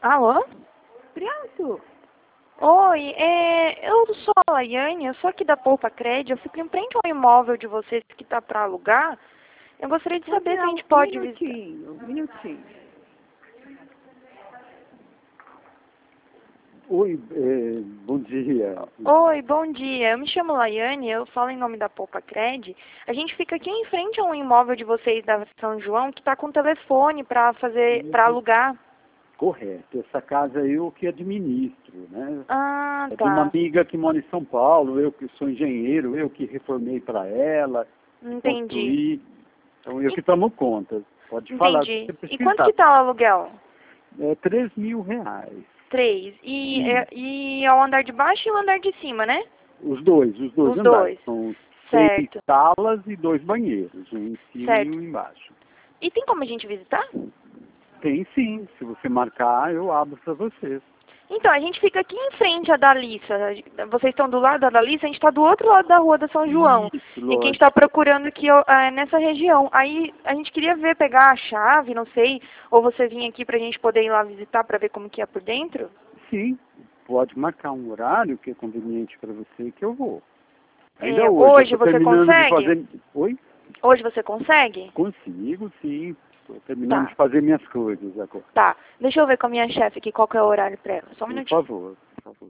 Alô? Pronto. Oi, eu sou a Laiane, eu sou aqui da Poupa Cred, eu fico em frente a um imóvel de vocês que está para alugar. Eu gostaria de saber se a gente pode visitar. Minutinho. Oi, bom dia. Oi, bom dia. Eu me chamo Laiane, eu falo em nome da Poupa Cred. A gente fica aqui em frente a um imóvel de vocês da São João que está com telefone para alugar. Correto, essa casa eu que administro, né? Ah, É de uma tá. amiga que mora em São Paulo, eu que sou engenheiro, eu que reformei para ela, Entendi. construí, então eu que tomo conta. Pode falar, Entendi. se você E quanto precisar. que tá o aluguel? É R$3.000. 3. E é o andar de baixo e o andar de cima, né? Os dois Os andares. dois. São 6 Certo. salas e 2 banheiros, um em cima Certo. e um embaixo. E tem como a gente visitar? Tem sim, se você marcar, eu abro para vocês. Então, a gente fica aqui em frente à Dalissa. Vocês estão do lado da Dalissa, a gente está do outro lado da rua da São João. Isso, E que a gente lógico. está procurando aqui nessa região. Aí a gente queria ver, pegar a chave, não sei, ou você vir aqui para a gente poder ir lá visitar para ver como que é por dentro? Sim, pode marcar um horário que é conveniente para você que eu vou. É, Hoje hoje eu tô você terminando consegue? de fazer... Oi? Hoje você consegue? Consigo, sim. Estou terminando Tá. de fazer minhas coisas agora. Tá. Deixa eu ver com a minha chefe aqui qual que é o horário para ela. Só um Por minutinho. favor, por favor.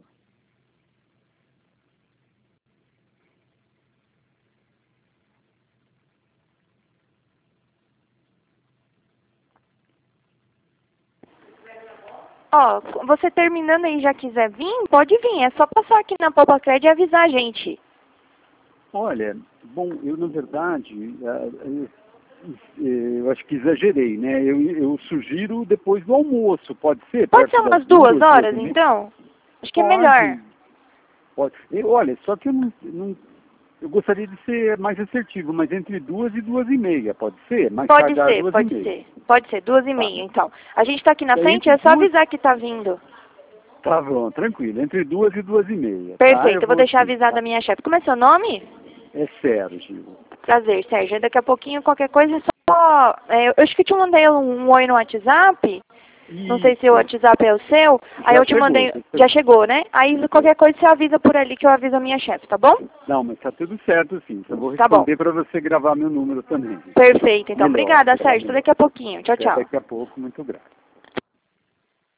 Ó, você terminando aí já quiser vir, pode vir. É só passar aqui na Poupa Cred e avisar a gente. Olha, bom, eu na verdade, eu acho que exagerei, né? Eu sugiro depois do almoço, pode ser? Pode Perto ser das umas 2 horas, e meia? então? Acho que é Pode. melhor. Pode. Olha, só que eu gostaria de ser mais assertivo, mas entre 2 e 2h30, pode ser? Mais Pode tardar ser, 2h30. pode ser. Pode ser, 2h30, Tá. então. A gente tá aqui na É frente, entre é só duas- avisar que tá vindo. Tá bom, tranquilo. Entre 2 e 2h30. Perfeito, Tá? eu vou deixar sim, avisada tá? a minha chefe. Como é seu nome? É Sérgio. Prazer, Sérgio. Daqui a pouquinho, qualquer coisa, é só... eu acho que eu te mandei um oi no WhatsApp. Não sei se o Isso. WhatsApp é o seu. Aí Já eu te chegou, mandei... já chegou. Já chegou, né? Aí qualquer coisa você avisa por ali que eu aviso a minha chefe, tá bom? Não, mas tá tudo certo, sim. Só vou Tá bom. responder para você gravar meu número também. Perfeito, então. Melhor, Obrigada, será Sérgio. Até melhor. daqui a pouquinho. Tchau, Até tchau. daqui a pouco, muito grato.